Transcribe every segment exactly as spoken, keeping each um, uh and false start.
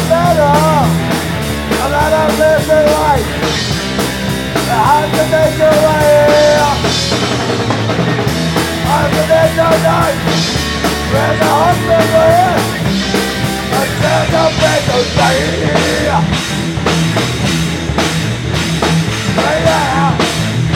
better. I'm not a living life. I have to make a way. I'm the end of night. Where's the husband here? I can't make a day. Yeah.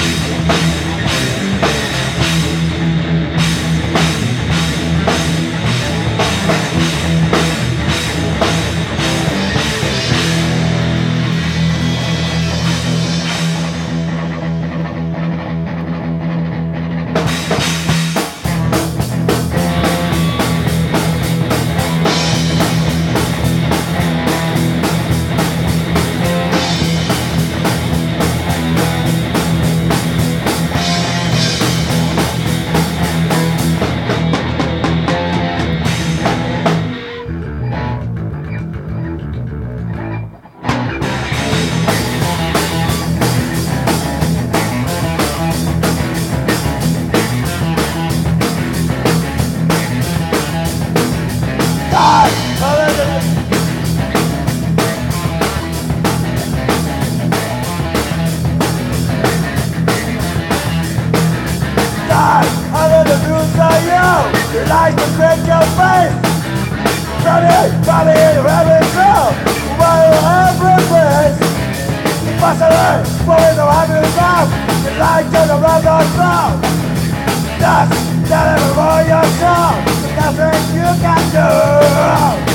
You like to break your face. Running, running, running through while every place. Possibly, moving the happy mouth. You like to the run on sound. Just tell it for yourself. Nothing you can do.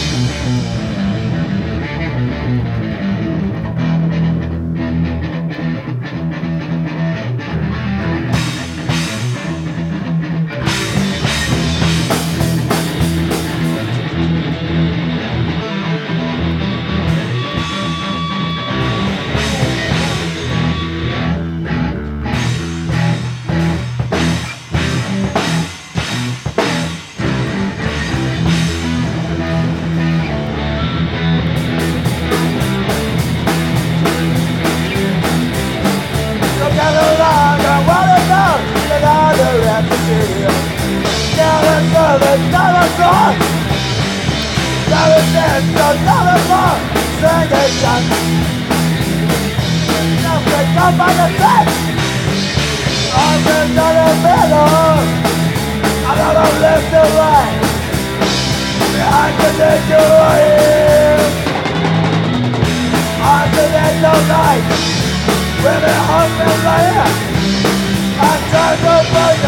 There's not a song. Now it's there's not a song. Sing it, son. Nothing come by the set. I'm just not a middle. I don't live the way. I can take you in. I'm the end of night. With a husband right here. I try to find